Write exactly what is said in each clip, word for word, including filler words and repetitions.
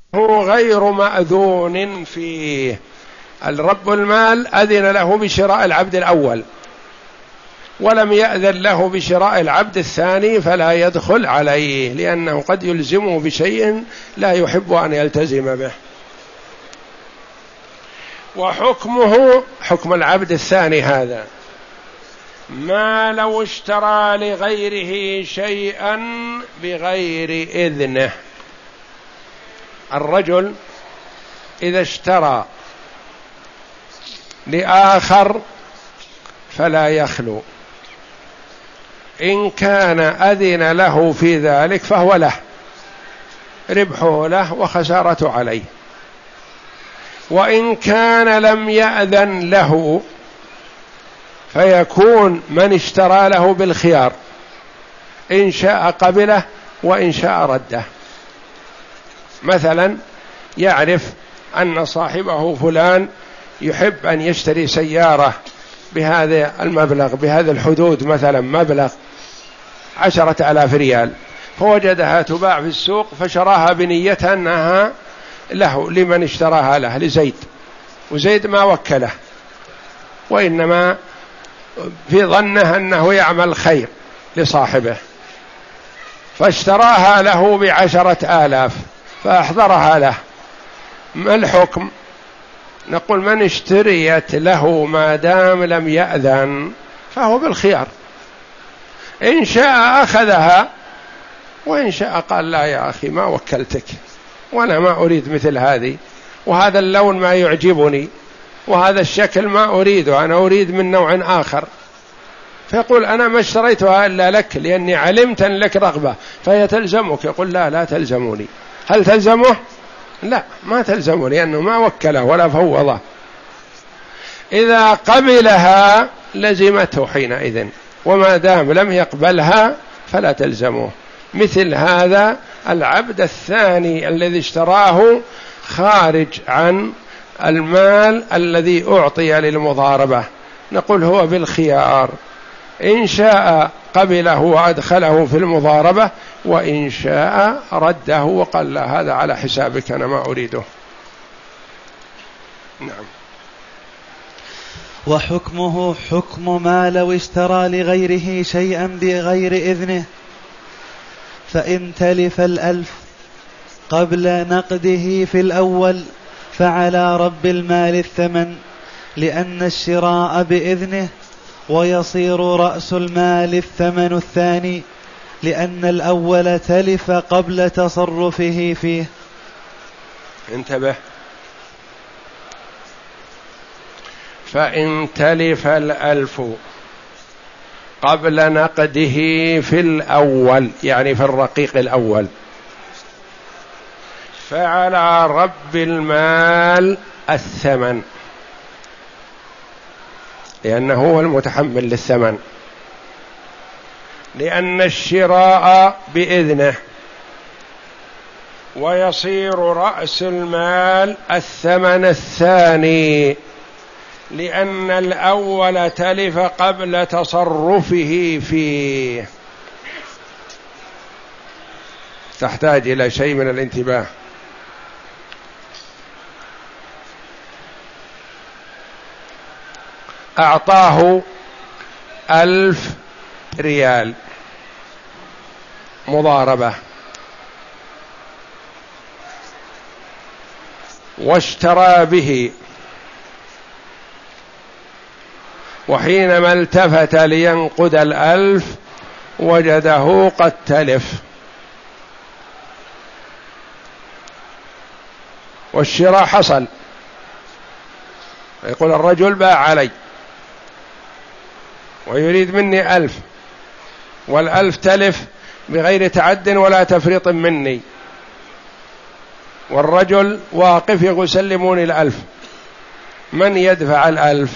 هو غير مأذون فيه. الرب المال أذن له بشراء العبد الأول ولم يأذن له بشراء العبد الثاني، فلا يدخل عليه، لأنه قد يلزمه بشيء لا يحب أن يلتزم به. وحكمه حكم العبد الثاني هذا ما لو اشترى لغيره شيئا بغير إذنه. الرجل إذا اشترى لآخر فلا يخلو، إن كان أذن له في ذلك فهو له، ربحه له وخسارته عليه. وإن كان لم يأذن له فيكون من اشترى له بالخيار، إن شاء قبله وإن شاء رده. مثلا يعرف أن صاحبه فلان يحب أن يشتري سيارة بهذا المبلغ، بهذا الحدود، مثلا مبلغ عشرة آلاف ريال، فوجدها تباع في السوق فشراها بنية أنها له، لمن اشتراها له؟ لزيد، وزيد ما وكله، وإنما في ظنه أنه يعمل خير لصاحبه، فاشتراها له بعشرة آلاف فأحضرها له. ما الحكم؟ نقول من اشتريت له ما دام لم يأذن فهو بالخيار، إن شاء أخذها وإن شاء قال لا يا أخي ما وكلتك، وأنا ما أريد مثل هذه، وهذا اللون ما يعجبني، وهذا الشكل ما أريده، أنا أريد من نوع آخر. فيقول أنا ما اشتريتها إلا لك لأني علمت أن لك رغبة، فهي تلزمك. يقول لا لا تلزموني. هل تلزمه؟ لا ما تلزمه، لأنه ما وكله ولا فوضه. إذا قبلها لزمته حينئذ، وما دام لم يقبلها فلا تلزمه. مثل هذا العبد الثاني الذي اشتراه خارج عن المال الذي أعطي للمضاربة، نقول هو بالخيار، إن شاء قبله وأدخله في المضاربة، وإن شاء رده وقال لا هذا على حسابك أنا ما أريده. نعم. وحكمه حكم ما لو اشترى لغيره شيئا بغير إذنه، فإن تلف الألف قبل نقده في الأول فعلى رب المال الثمن، لأن الشراء بإذنه، ويصير رأس المال الثمن الثاني، لأن الأول تلف قبل تصرفه فيه. انتبه، فإن تلف الألف قبل نقده في الأول، يعني في الرقيق الأول، فعلى رب المال الثمن، لأنه هو المتحمل للثمن، لأن الشراء بإذنه، ويصير رأس المال الثمن الثاني، لأن الأول تلف قبل تصرفه فيه. تحتاج إلى شيء من الانتباه. أعطاه ألف ريال مضاربة، واشترى به، وحينما التفت لينقد الألف وجده قد تلف، والشراء حصل. يقول الرجل باع علي ويريد مني ألف، والألف تلف بغير تعد ولا تفريط مني، والرجل واقف يقول سلموني الألف. من يدفع الألف؟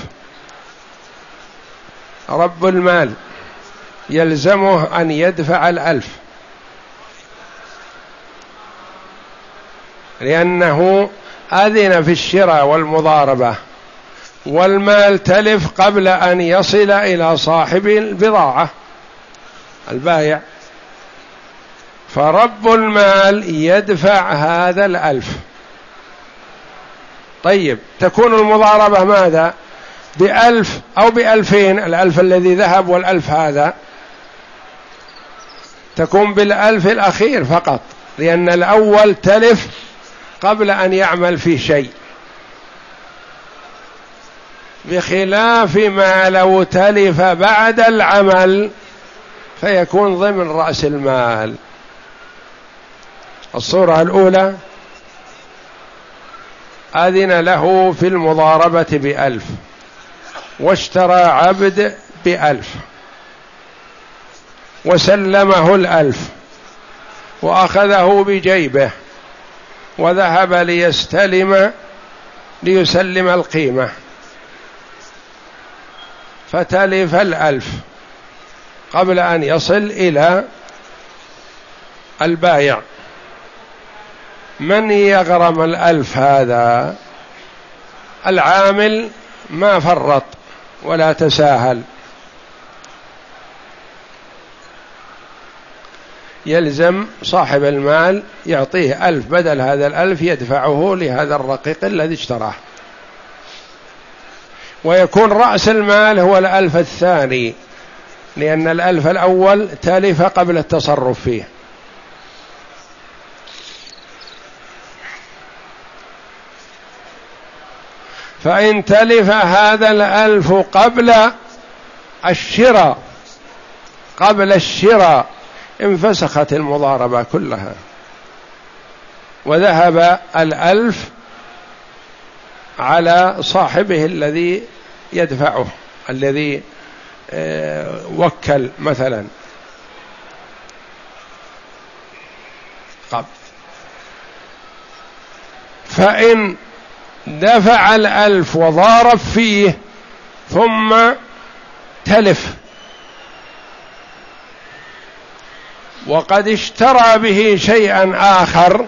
رب المال، يلزمه أن يدفع الألف، لأنه أذن في الشراء والمضاربة، والمال تلف قبل أن يصل إلى صاحب البضاعة البائع، فرب المال يدفع هذا الألف. طيب تكون المضاربة ماذا؟ بألف أو بألفين، الألف الذي ذهب والألف هذا تكون بالألف الأخير فقط، لأن الأول تلف قبل أن يعمل في شيء، بخلاف ما لو تلف بعد العمل فيكون ضمن رأس المال. الصورة الأولى أذن له في المضاربة بألف واشترى عبد بألف وسلمه الألف وأخذه بجيبه وذهب ليستلم ليسلم القيمة، فتلف الألف قبل أن يصل إلى البائع. من يغرم الألف هذا؟ العامل ما فرط ولا تساهل، يلزم صاحب المال يعطيه ألف بدل هذا الألف يدفعه لهذا الرقيق الذي اشتراه، ويكون رأس المال هو الألف الثاني، لأن الألف الأول تلف قبل التصرف فيه. فإن تلف هذا الألف قبل الشراء قبل الشراء انفسخت المضاربة كلها، وذهب الألف على صاحبه الذي يدفعه، الذي وكل مثلا قبل. فإن دفع الألف وضارب فيه ثم تلف وقد اشترى به شيئا آخر،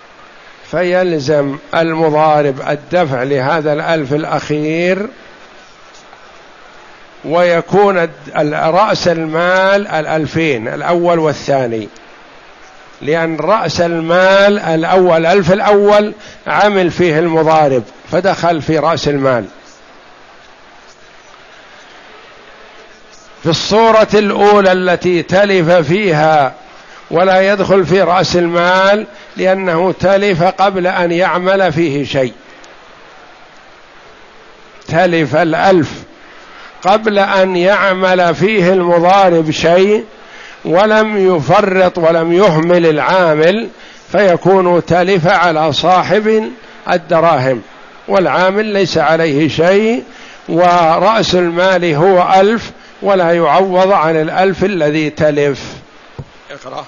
فيلزم المضارب الدفع لهذا الألف الأخير، ويكون رأس المال الألفين الأول والثاني، لأن رأس المال الأول ألف الأول عمل فيه المضارب فدخل في رأس المال. في الصورة الأولى التي تلف فيها ولا يدخل في رأس المال لأنه تلف قبل أن يعمل فيه شيء، تلف الألف قبل أن يعمل فيه المضارب شيء ولم يفرط ولم يهمل العامل، فيكون تلف على صاحب الدراهم والعامل ليس عليه شيء، ورأس المال هو ألف ولا يعوض عن الألف الذي تلف. اقرأ.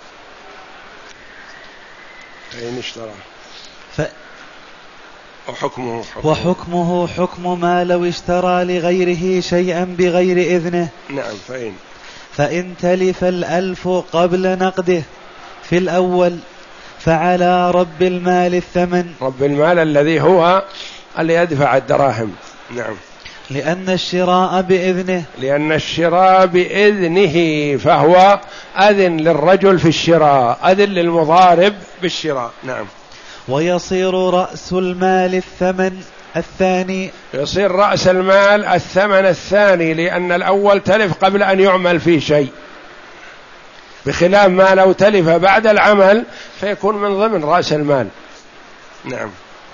فإن اشترى ف... وحكمه حكم وحكمه حكم ما لو اشترى لغيره شيئا بغير إذنه. نعم. فإن فإن تلف الألف قبل نقده في الأول فعلى رب المال الثمن، رب المال الذي هو اللي يدفع الدراهم. نعم. لأن الشراء بإذنه لأن الشراء بإذنه، فهو أذن للرجل في الشراء، أذن للمضارب بالشراء. نعم. ويصير رأس المال الثمن الثاني، يصير رأس المال الثمن الثاني، لأن الأول تلف قبل أن يعمل فيه شيء، بخلاف ما لو تلف بعد العمل فيكون من ضمن رأس المال. نعم.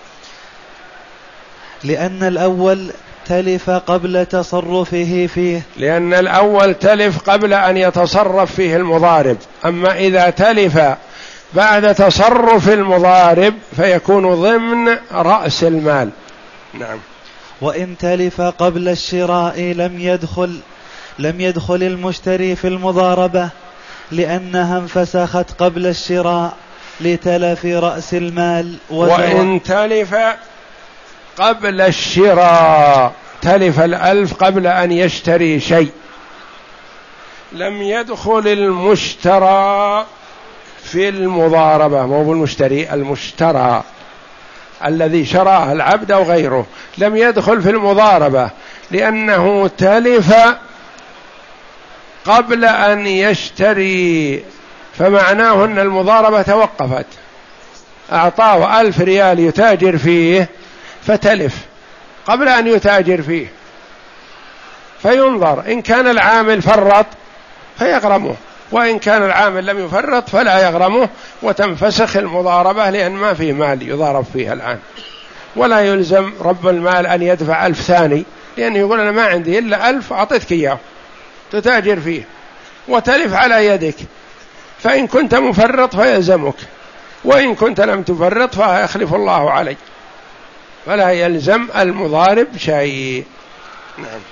لأن الأول تلف قبل تصرفه فيه، لأن الأول تلف قبل أن يتصرف فيه المضارب، أما إذا تلف بعد تصرف المضارب فيكون ضمن رأس المال. نعم. وإن تلف قبل الشراء لم يدخل لم يدخل المشتري في المضاربة، لأنها انفسخت قبل الشراء لتلف رأس المال. وإن تلف قبل الشراء، تلف الألف قبل أن يشتري شيء، لم يدخل المشترى في المضاربة، مو بالمشتري، المشترى الذي شراه العبد أو غيره لم يدخل في المضاربة، لأنه تلف قبل أن يشتري، فمعناه أن المضاربة توقفت، أعطاه ألف ريال يتاجر فيه فتلف قبل أن يتاجر فيه، فينظر إن كان العامل فرط فيغرمه، وإن كان العامل لم يفرط فلا يغرمه، وتنفسخ المضاربة، لأن ما فيه مال يضارب فيها الآن، ولا يلزم رب المال أن يدفع ألف ثاني، لأنه يقول أنا ما عندي إلا ألف أعطيتك إياه تتاجر فيه وتلف على يدك، فإن كنت مفرط فيلزمك، وإن كنت لم تفرط فيخلف الله عليك، فلا يلزم المضارب شيء. نعم.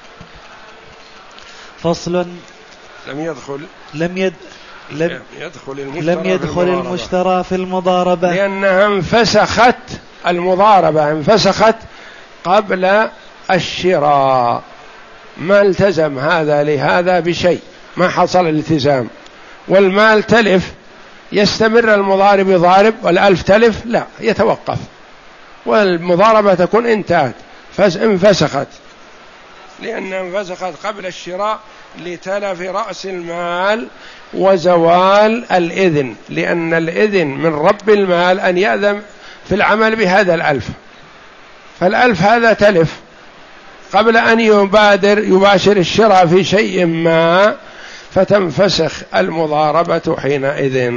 فصل. لم يدخل لم يد لم يدخل المشترى, لم يدخل في المشترى في المضاربة، لأنها انفسخت، المضاربة انفسخت قبل الشراء، ما التزم هذا لهذا بشيء، ما حصل الالتزام، والمال تلف، يستمر المضارب يضارب والألف تلف؟ لا، يتوقف، والمضاربة تكون انتهت فانفسخت، لأنها انفسخت قبل الشراء لتلف رأس المال وزوال الإذن، لأن الإذن من رب المال أن يأذن في العمل بهذا الألف، فالألف هذا تلف قبل أن يبادر يباشر الشراء في شيء ما، فتنفسخ المضاربة حينئذ.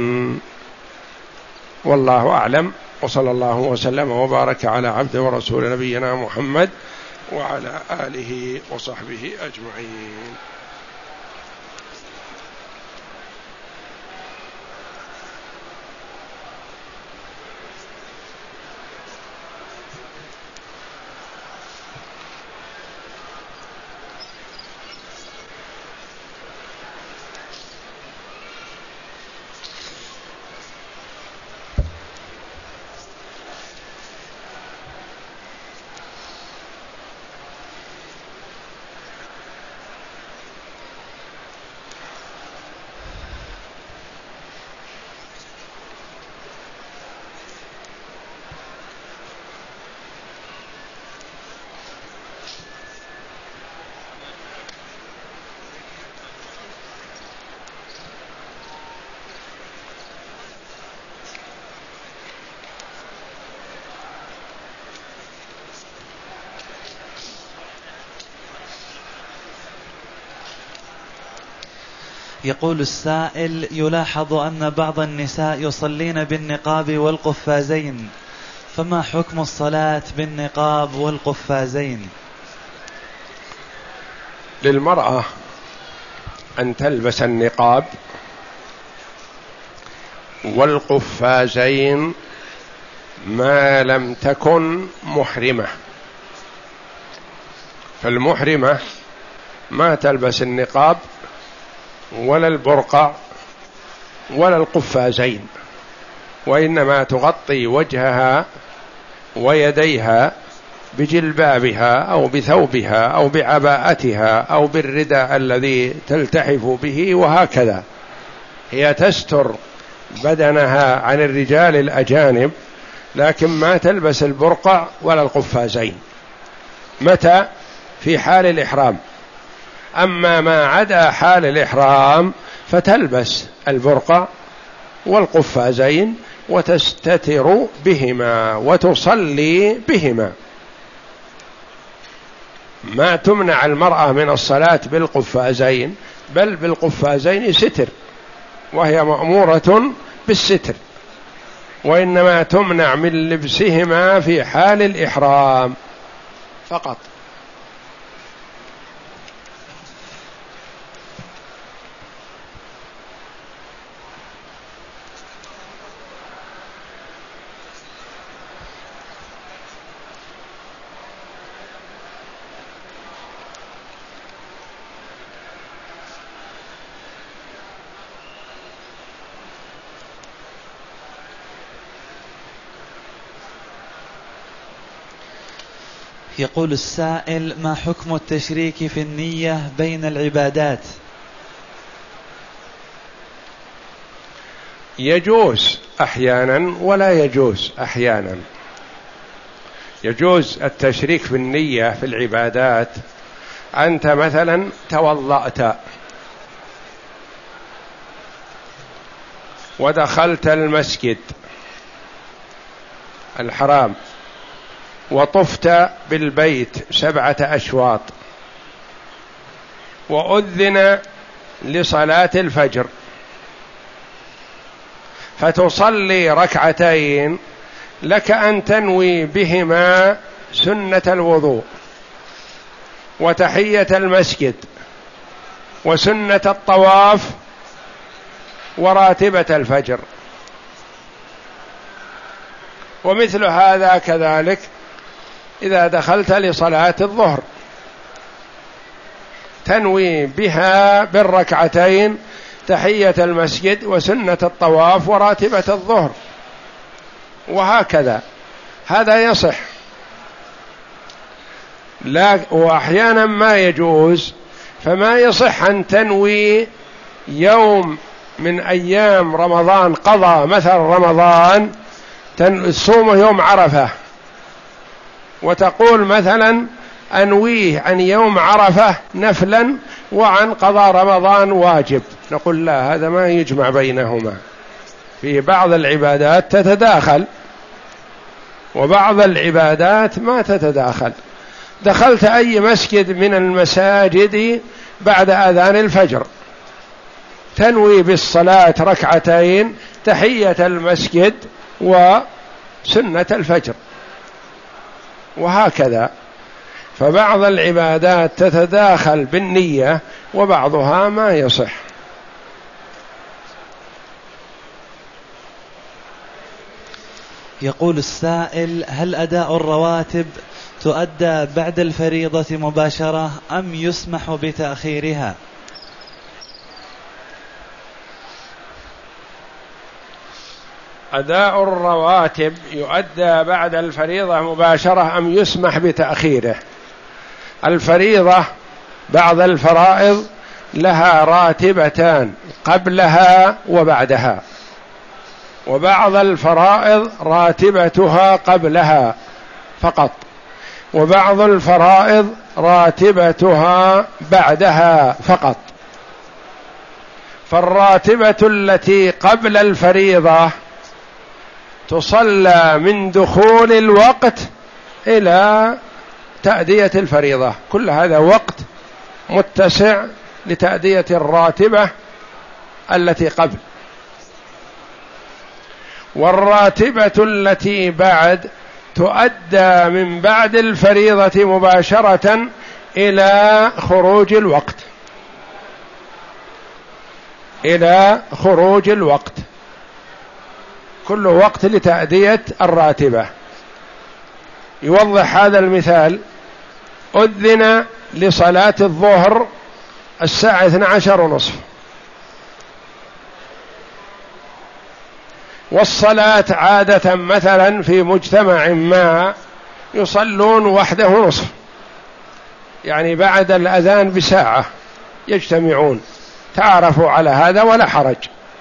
والله أعلم، وصلى الله وسلم وبارك على عبد ورسول نبينا محمد وعلى آله وصحبه أجمعين. يقول السائل: يلاحظ أن بعض النساء يصلين بالنقاب والقفازين، فما حكم الصلاة بالنقاب والقفازين؟ للمرأة أن تلبس النقاب والقفازين ما لم تكن محرمة، فالمحرمة ما تلبس النقاب ولا البرقع ولا القفازين، وإنما تغطي وجهها ويديها بجلبابها أو بثوبها أو بعباءتها أو بالرداء الذي تلتحف به، وهكذا هي تستر بدنها عن الرجال الأجانب، لكن ما تلبس البرقع ولا القفازين. متى؟ في حال الإحرام. أما ما عدا حال الإحرام فتلبس البرقع والقفازين وتستتر بهما وتصلي بهما. ما تمنع المرأة من الصلاة بالقفازين، بل بالقفازين ستر، وهي مأمورة بالستر، وإنما تمنع من لبسهما في حال الإحرام فقط. يقول السائل: ما حكم التشريك في النية بين العبادات؟ يجوز أحيانا ولا يجوز أحيانا. يجوز التشريك في النية في العبادات. أنت مثلا توضأت ودخلت المسجد الحرام وطفت بالبيت سبعة أشواط وأذن لصلاة الفجر، فتصلي ركعتين لك أن تنوي بهما سنة الوضوء وتحية المسجد وسنة الطواف وراتبة الفجر. ومثل هذا كذلك إذا دخلت لصلاة الظهر تنوي بها بالركعتين تحية المسجد وسنة الطواف وراتبة الظهر، وهكذا هذا يصح. لا وأحيانا ما يجوز، فما يصح أن تنوي يوم من أيام رمضان قضى مثل رمضان تصوم يوم عرفة وتقول مثلا أنويه عن يوم عرفة نفلا وعن قضاء رمضان واجب، نقول لا، هذا ما يجمع بينهما. في بعض العبادات تتداخل وبعض العبادات ما تتداخل. دخلت أي مسجد من المساجد بعد أذان الفجر تنوي بالصلاة ركعتين تحية المسجد وسنة الفجر، وهكذا. فبعض العبادات تتداخل بالنية وبعضها ما يصح. يقول السائل: هل أداء الرواتب تؤدى بعد الفريضة مباشرة أم يسمح بتأخيرها؟ أداء الرواتب يؤدى بعد الفريضة مباشرة أم يسمح بتأخيره؟ الفريضة بعض الفرائض لها راتبتان قبلها وبعدها، وبعض الفرائض راتبتها قبلها فقط، وبعض الفرائض راتبتها بعدها فقط. فالراتبة التي قبل الفريضة تصلى من دخول الوقت إلى تأدية الفريضة، كل هذا وقت متسع لتأدية الراتبة التي قبل. والراتبة التي بعد تؤدى من بعد الفريضة مباشرة إلى خروج الوقت، إلى خروج الوقت، كل وقت لتأدية الراتبة. يوضح هذا المثال: أذن لصلاة الظهر الساعة اثنتي عشرة ونصف، والصلاة عادة مثلا في مجتمع ما يصلون واحدة ونصف، يعني بعد الأذان بساعة يجتمعون، تعرفوا على هذا ولا حرج.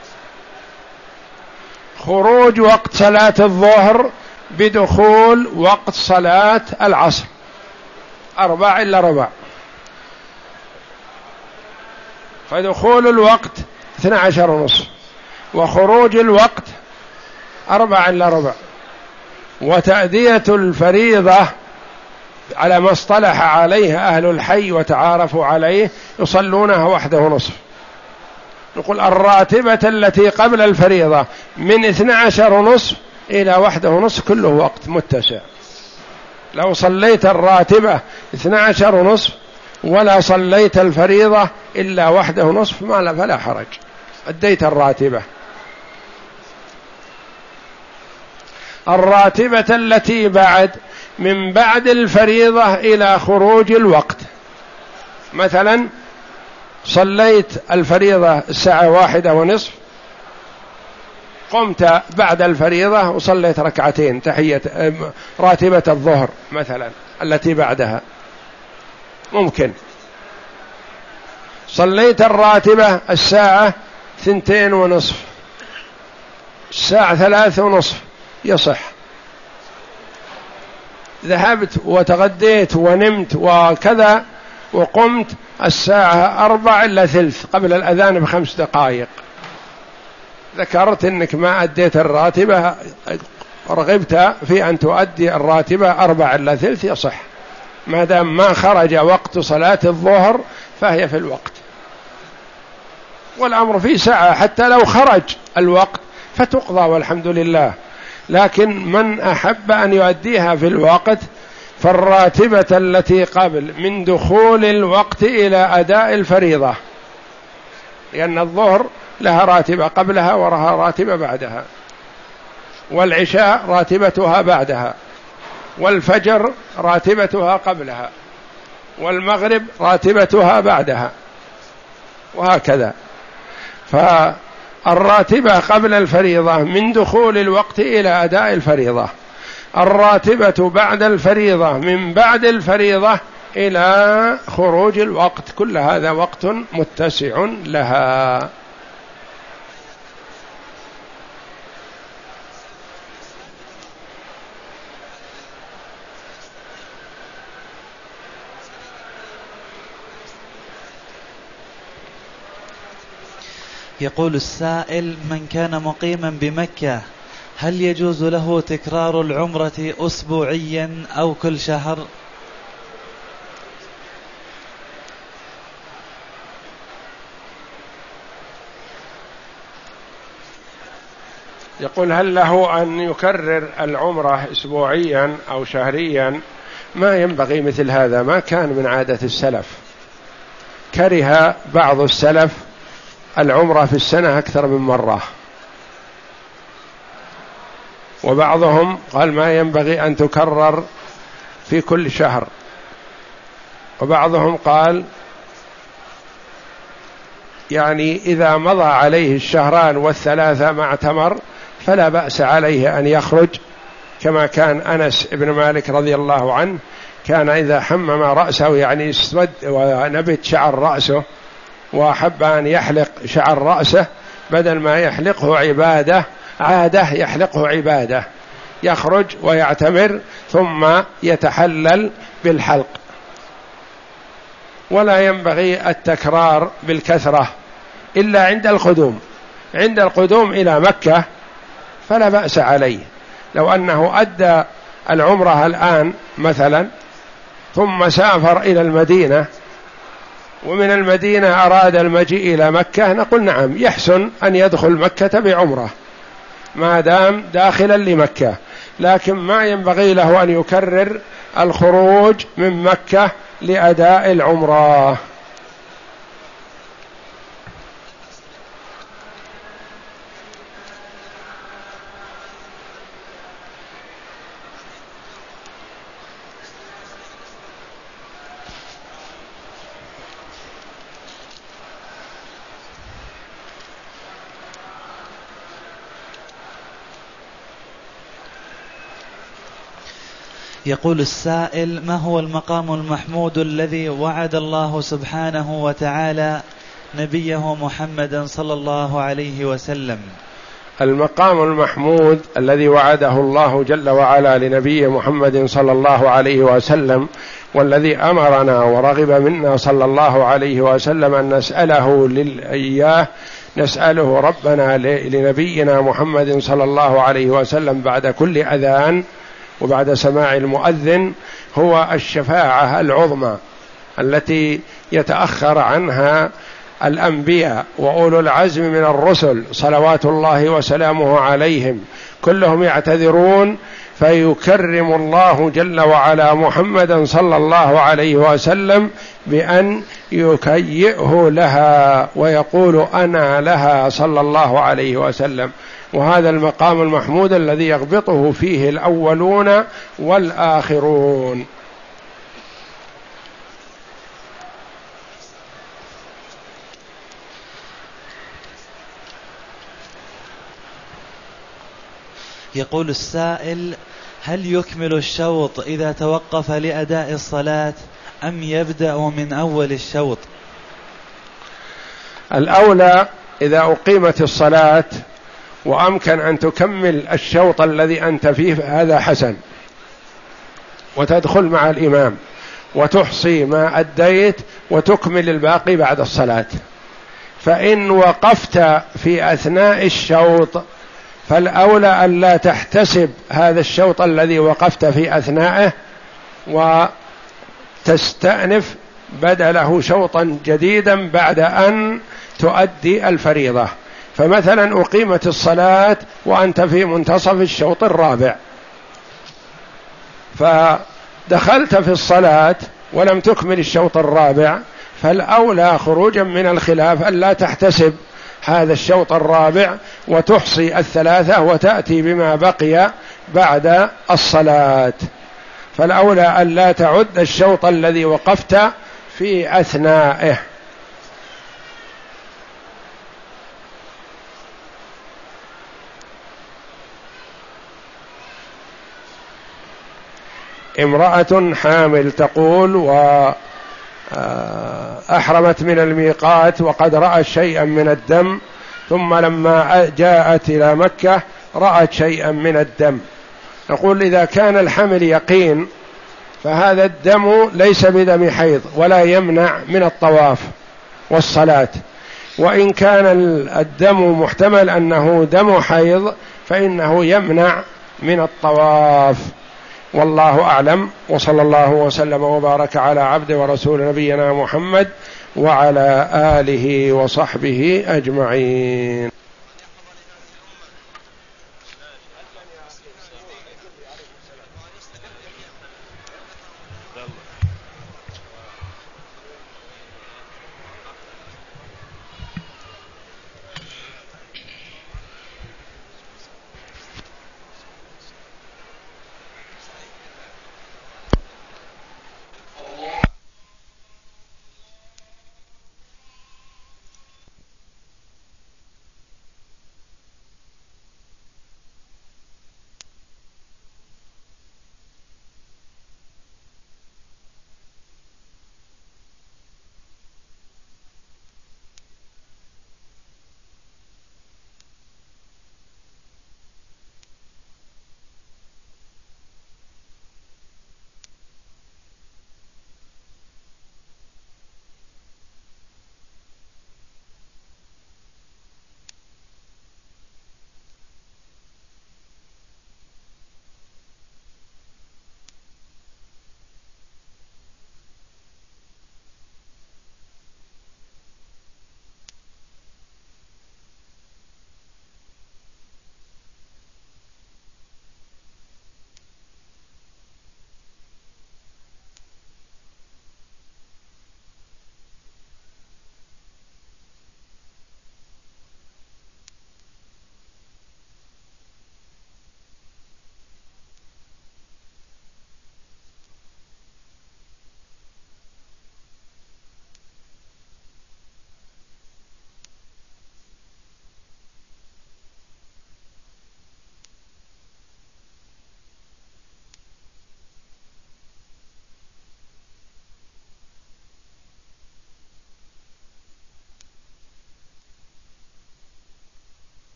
خروج وقت صلاة الظهر بدخول وقت صلاة العصر أربع إلا ربع، فدخول الوقت اثنتي عشرة ونصف وخروج الوقت أربع إلا ربع، وتأدية الفريضة على ما اصطلح عليه أهل الحي وتعارفوا عليه يصلونها واحدة ونصف. نقول الراتبة التي قبل الفريضة من اثنتي عشرة ونصف إلى واحدة ونصف كله وقت متسع. لو صليت الراتبة اثنتي عشرة ونصف ولا صليت الفريضة إلا واحدة ونصف ما لا فلا حرج، أديت الراتبة. الراتبة التي بعد من بعد الفريضة إلى خروج الوقت، مثلا صليت الفريضة الساعة واحدة ونصف، قمت بعد الفريضة وصليت ركعتين تحية راتبة الظهر مثلا التي بعدها، ممكن. صليت الراتبة الساعة ثنتين ونصف، الساعة ثلاثة ونصف، يصح. ذهبت وتغديت ونمت وكذا وقمت الساعة أربع إلا ثلث قبل الأذان بخمس دقائق، ذكرت أنك ما أديت الراتبة، رغبت في أن تؤدي الراتبة أربع إلا ثلث، يصح ما دام ما خرج وقت صلاة الظهر فهي في الوقت، والأمر في سعة، حتى لو خرج الوقت فتقضى والحمد لله. لكن من أحب أن يؤديها في الوقت فالراتبة التي قبل من دخول الوقت إلى أداء الفريضة، لأن الظهر لها راتبة قبلها ولها راتبة بعدها، والعشاء راتبتها بعدها، والفجر راتبتها قبلها، والمغرب راتبتها بعدها، وهكذا. فالراتبة قبل الفريضة من دخول الوقت إلى أداء الفريضة، الراتبة بعد الفريضة من بعد الفريضة إلى خروج الوقت، كل هذا وقت متسع لها. يقول السائل: من كان مقيما بمكة هل يجوز له تكرار العمرة أسبوعيا أو كل شهر؟ يقول: هل له أن يكرر العمرة أسبوعيا أو شهريا؟ ما ينبغي مثل هذا، ما كان من عادة السلف. كره بعض السلف العمرة في السنة أكثر من مرة، وبعضهم قال ما ينبغي أن تكرر في كل شهر، وبعضهم قال يعني إذا مضى عليه الشهران والثلاثة ما اعتمر فلا بأس عليه أن يخرج، كما كان أنس بن مالك رضي الله عنه كان إذا حمم رأسه يعني اسود ونبت شعر رأسه وأحب أن يحلق شعر رأسه، بدل ما يحلقه عبادة عادة يحلقه عبادة، يخرج ويعتمر ثم يتحلل بالحلق. ولا ينبغي التكرار بالكثرة إلا عند القدوم، عند القدوم إلى مكة فلا بأس عليه. لو أنه أدى العمرة الآن مثلا ثم سافر إلى المدينة ومن المدينة أراد المجيء إلى مكة، نقول نعم يحسن أن يدخل مكة بعمرة ما دام داخلا لمكة، لكن ما ينبغي له أن يكرر الخروج من مكة لأداء العمرة. يقول السائل: ما هو المقام المحمود الذي وعد الله سبحانه وتعالى نبيه محمدا صلى الله عليه وسلم؟ المقام المحمود الذي وعده الله جل وعلا لنبيه محمد صلى الله عليه وسلم، والذي أمرنا ورغب منا صلى الله عليه وسلم أن نسأله إياه، نسأله ربنا لنبينا محمد صلى الله عليه وسلم بعد كل أذان وبعد سماع المؤذن، هو الشفاعة العظمى التي يتأخر عنها الأنبياء وأولو العزم من الرسل صلوات الله وسلامه عليهم، كلهم يعتذرون، فيكرم الله جل وعلا محمدا صلى الله عليه وسلم بأن يكيئه لها ويقول أنا لها صلى الله عليه وسلم. وهذا المقام المحمود الذي يغبطه فيه الأولون والآخرون. يقول السائل: هل يكمل الشوط إذا توقف لأداء الصلاة أم يبدأ من أول الشوط؟ الأولى إذا أقيمت الصلاة وأمكن أن تكمل الشوط الذي أنت فيه هذا حسن، وتدخل مع الإمام وتحصي ما أديت وتكمل الباقي بعد الصلاة، فإن وقفت في أثناء الشوط فالأولى أن لا تحتسب هذا الشوط الذي وقفت في أثنائه وتستأنف بدله شوطا جديدا بعد أن تؤدي الفريضة. فمثلا أقيمت الصلاة وأنت في منتصف الشوط الرابع، فدخلت في الصلاة ولم تكمل الشوط الرابع، فالأولى خروجا من الخلاف أن لا تحتسب هذا الشوط الرابع وتحصي الثلاثة وتأتي بما بقي بعد الصلاة. فالأولى أن لا تعد الشوط الذي وقفت في أثنائه. امرأة حامل تقول وأحرمت من الميقات وقد رأت شيئا من الدم، ثم لما جاءت إلى مكة رأت شيئا من الدم. نقول إذا كان الحمل يقين فهذا الدم ليس بدم حيض ولا يمنع من الطواف والصلاة، وإن كان الدم محتمل أنه دم حيض فإنه يمنع من الطواف. والله أعلم، وصلى الله وسلم وبارك على عبد ورسول نبينا محمد وعلى آله وصحبه أجمعين.